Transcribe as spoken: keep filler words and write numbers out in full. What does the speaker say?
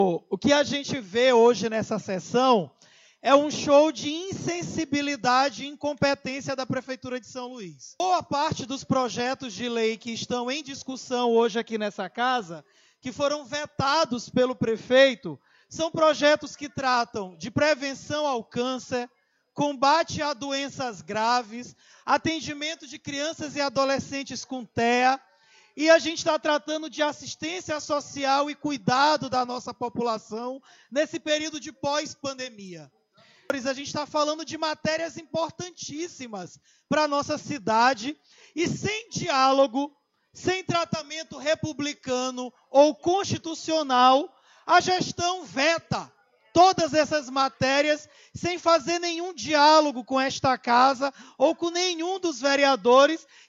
O que a gente vê hoje nessa sessão é um show de insensibilidade e incompetência da Prefeitura de São Luís. Boa parte dos projetos de lei que estão em discussão hoje aqui nessa casa, que foram vetados pelo prefeito, são projetos que tratam de prevenção ao câncer, combate a doenças graves, atendimento de crianças e adolescentes com T E A, e a gente está tratando de assistência social e cuidado da nossa população nesse período de pós-pandemia. A gente está falando de matérias importantíssimas para a nossa cidade e sem diálogo, sem tratamento republicano ou constitucional, a gestão veta todas essas matérias sem fazer nenhum diálogo com esta casa ou com nenhum dos vereadores